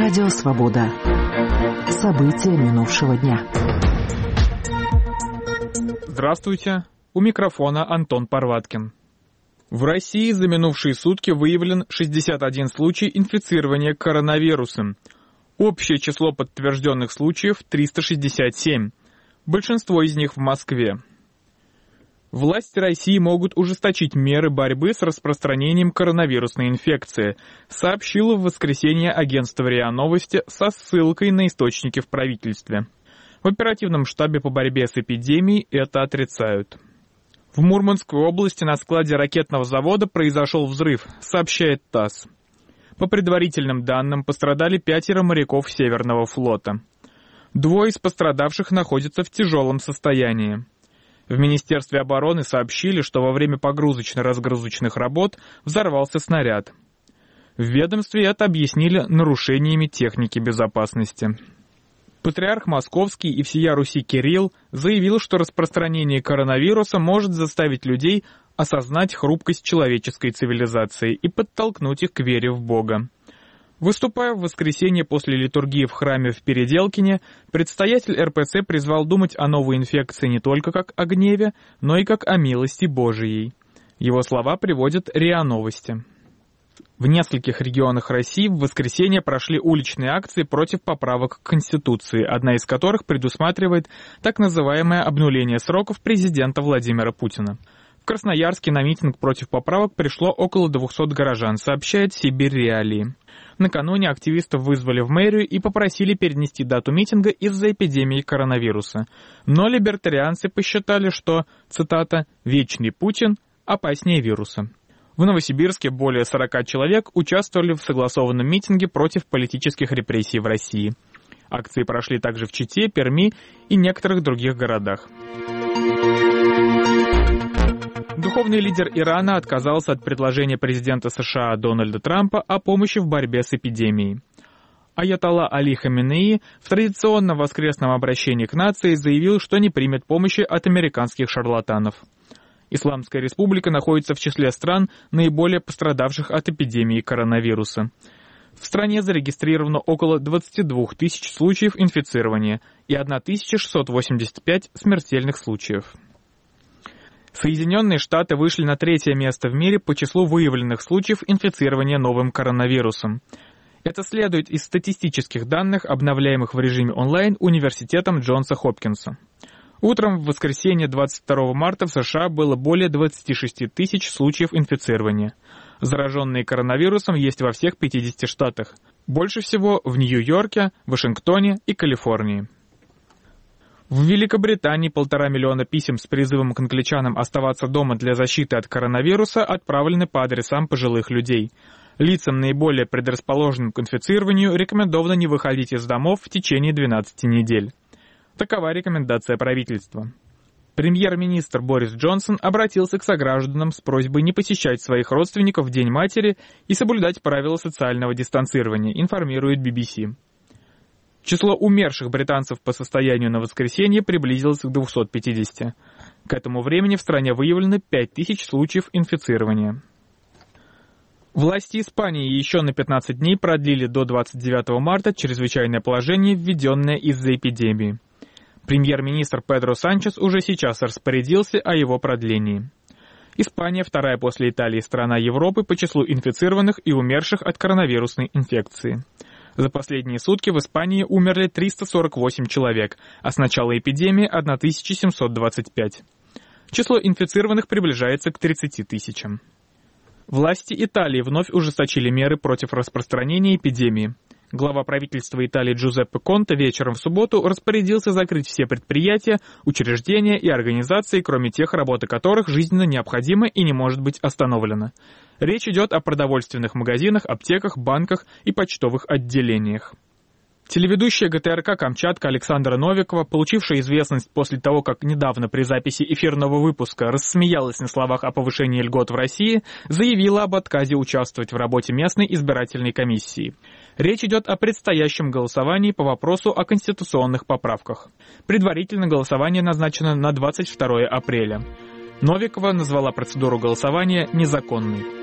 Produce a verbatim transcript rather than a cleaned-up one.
Радио «Свобода». События минувшего дня. Здравствуйте. У микрофона Антон Парваткин. В России за минувшие сутки выявлен шестьдесят один случай инфицирования коронавирусом. Общее число подтвержденных случаев – триста шестьдесят семь. Большинство из них в Москве. Власти России могут ужесточить меры борьбы с распространением коронавирусной инфекции, сообщило в воскресенье агентство РИА Новости со ссылкой на источники в правительстве. В оперативном штабе по борьбе с эпидемией это отрицают. В Мурманской области на складе ракетного завода произошел взрыв, сообщает ТАСС. По предварительным данным, пострадали пятеро моряков Северного флота. Двое из пострадавших находятся в тяжелом состоянии. В Министерстве обороны сообщили, что во время погрузочно-разгрузочных работ взорвался снаряд. В ведомстве это объяснили нарушениями техники безопасности. Патриарх Московский и всея Руси Кирилл заявил, что распространение коронавируса может заставить людей осознать хрупкость человеческой цивилизации и подтолкнуть их к вере в Бога. Выступая в воскресенье после литургии в храме в Переделкине, предстоятель эр пэ цэ призвал думать о новой инфекции не только как о гневе, но и как о милости Божией. Его слова приводят РИА Новости. В нескольких регионах России в воскресенье прошли уличные акции против поправок к Конституции, одна из которых предусматривает так называемое обнуление сроков президента Владимира Путина. В Красноярске на митинг против поправок пришло около двухсот горожан, сообщает Сибирь Реалии. Накануне активистов вызвали в мэрию и попросили перенести дату митинга из-за эпидемии коронавируса. Но либертарианцы посчитали, что, цитата, «вечный Путин опаснее вируса». В Новосибирске более сорока человек участвовали в согласованном митинге против политических репрессий в России. Акции прошли также в Чите, Перми и некоторых других городах. Духовный лидер Ирана отказался от предложения президента США Дональда Трампа о помощи в борьбе с эпидемией. Аятолла Али Хаминеи в традиционном воскресном обращении к нации заявил, что не примет помощи от американских шарлатанов. Исламская республика находится в числе стран, наиболее пострадавших от эпидемии коронавируса. В стране зарегистрировано около двадцати двух тысяч случаев инфицирования и тысяча шестьсот восемьдесят пять смертельных случаев. Соединенные Штаты вышли на третье место в мире по числу выявленных случаев инфицирования новым коронавирусом. Это следует из статистических данных, обновляемых в режиме онлайн университетом Джонса Хопкинса. Утром в воскресенье двадцать второго марта в США было более двадцати шести тысяч случаев инфицирования. Зараженные коронавирусом есть во всех пятидесяти штатах. Больше всего в Нью-Йорке, Вашингтоне и Калифорнии. В Великобритании полтора миллиона писем с призывом к англичанам оставаться дома для защиты от коронавируса отправлены по адресам пожилых людей. Лицам, наиболее предрасположенным к инфицированию, рекомендовано не выходить из домов в течение двенадцати недель. Такова рекомендация правительства. Премьер-министр Борис Джонсон обратился к согражданам с просьбой не посещать своих родственников в День матери и соблюдать правила социального дистанцирования, информирует би би си. Число умерших британцев по состоянию на воскресенье приблизилось к двум пятидесяти. К этому времени в стране выявлено пять тысяч случаев инфицирования. Власти Испании еще на пятнадцать дней продлили до двадцать девятого марта чрезвычайное положение, введенное из-за эпидемии. Премьер-министр Педро Санчес уже сейчас распорядился о его продлении. Испания, вторая после Италии страна Европы по числу инфицированных и умерших от коронавирусной инфекции. За последние сутки в Испании умерли триста сорок восемь человек, а с начала эпидемии тысяча семьсот двадцать пять. Число инфицированных приближается к тридцати тысячам. Власти Италии вновь ужесточили меры против распространения эпидемии. Глава правительства Италии Джузеппе Конте вечером в субботу распорядился закрыть все предприятия, учреждения и организации, кроме тех, работа которых жизненно необходима и не может быть остановлена. Речь идет о продовольственных магазинах, аптеках, банках и почтовых отделениях. Телеведущая гэ тэ эр ка «Камчатка» Александра Новикова, получившая известность после того, как недавно при записи эфирного выпуска рассмеялась на словах о повышении льгот в России, заявила об отказе участвовать в работе местной избирательной комиссии. Речь идет о предстоящем голосовании по вопросу о конституционных поправках. Предварительно голосование назначено на двадцать второе апреля. Новикова назвала процедуру голосования незаконной.